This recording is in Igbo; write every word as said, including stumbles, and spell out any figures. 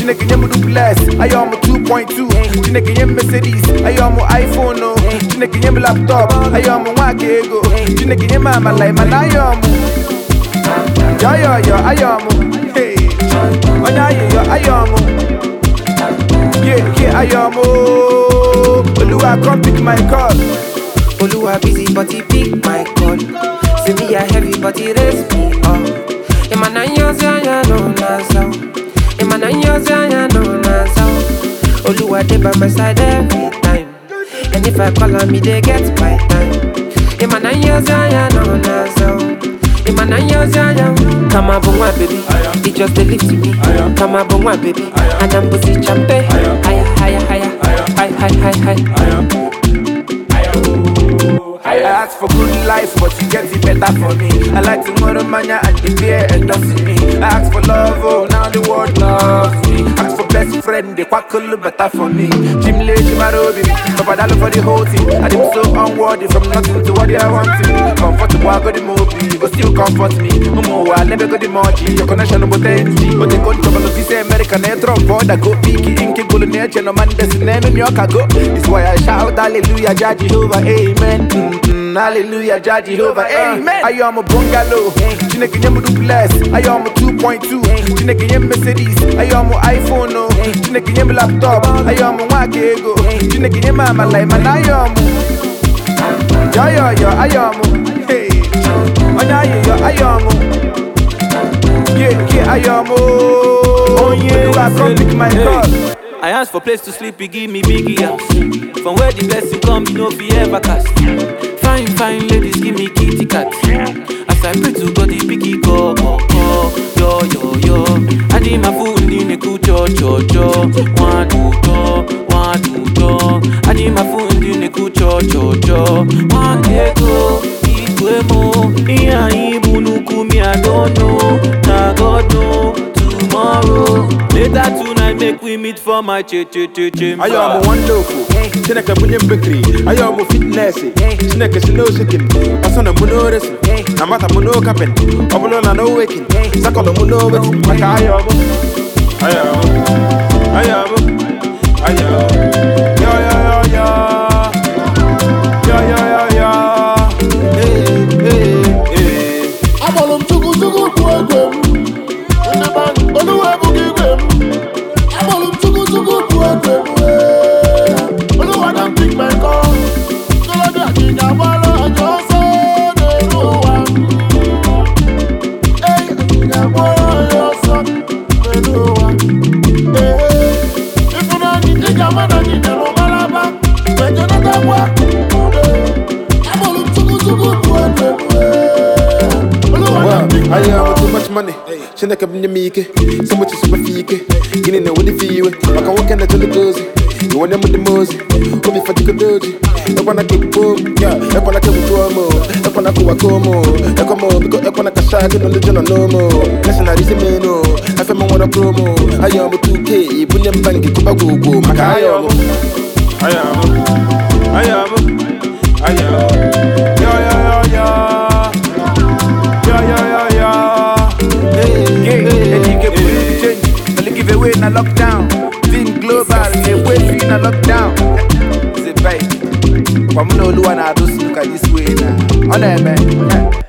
Chineke nye me duplex, I am two point two. Chineke nye me Mercedes, I am iPhone no. Chineke nye me laptop, I am wake ego. Chineke nye me amalai malayam. Yo yo yo, I am. Hey, onya yo, I am. Yeah yeah, I am. Oluwa come pick my call. Oluwa busy but he pick my call. Say me a heavy but he raise me up. Emana nyoza ya no nazo. Emana nyoza ya no nazo. Oluwa dey by my side every time. And if I call on me, they get my time. Emana nyoza ya no nazo. Emana nyoza ya. Come on, bongwa baby. It just they lift me. Come on, bongwa baby. And I'm busy champe. Higher, higher, higher. High, high, high, high. I ask for good life, but you get it better for me. I like tomorrow mania and the beer endorsing me. I ask for love, oh, now the world loves me. Ask for best friend, they quack a little better for me. Jim Lee, Jim Arobi, Papa Dalo for the whole team. I am so unworthy from nothing to what they are wanting. Comfortable, I got the movie, but still comfort me. Momo, I never got the mochi, your connection about energy. But they go to trouble, if you say American, they drop board, I go peaky, inky, go to nature, no man, there's name in your cargo. It's why I shout, hallelujah, Jah Jehovah, amen. Mm-mm, hallelujah, Jah Jehovah, amen. I am a bungalow, Chineke nye me duplex, I am a two point two. Chineke nye me Mercedes, I am a iPhone no. Chineke nye me laptop, I am a wake ego. Chineke nye me amalai man, I am. Yo yo yo, I am. Hey, onya yo, I am. Yeah yeah, I am. Oh yeah, I come pick my call. I asked for place to sleep, he give me biggie house. From where the blessing come, you know fi ever cast. Fine, fine ladies, give me kitty cat. As I pray to God, the biggie go, go, go. Yo, yo, yo. I did my food in the good cho, cho, cho. One, two, two, one, two, two. I did my food in the good cho, cho, cho. One day go, ikwe mo. Iya ibu nuku mi, I don't know. Na God know. Tomorrow, later tonight, make we meet for my che che che che. I am a wonderful. Chineke bunye bakery. I am a fitness. Chineke sino shaking. Asana muno resi. Namata muno kapen. Obulo na no waking. Sakolo muno wet. Maka I am. I am. I am. I am. Yo yo yo yo. Yo yo yo yo. Hey hey hey. Abolum chugu chugu tuwegem. Oluwa bugigem. Abolum chugu chugu tuwegem. Oluwa don't pick my call. Tolo bi ajiga wala ajoso deruwa. Hey, ajiga wala ajoso deruwa. Hey, if you don't need the man, you don't malaba. When you not that work, abolum chugu chugu tuwegem. I have too much money. Chineke bunye mike. So much is super fike. Gini na wadi fiwe. Waka waka na jolly gozi. You want them with the mosey. Obi fatiko doji. Ewa na keep boom. Yeah. Ewa na keep tuomo. Ewa na kuwa komo. Ewa mo. Biko ewa na kashaki. No lejo na nomo. Listen na risi meno. Efe mo wana promo. I am two K. Bunye mbangi kuba gugu. Maka I am. I am. I am. I am. Yo yo yo yo. Away in a lockdown, being global, away in a lockdown. It's a bite. From no one, I do look at this way now. On there, man.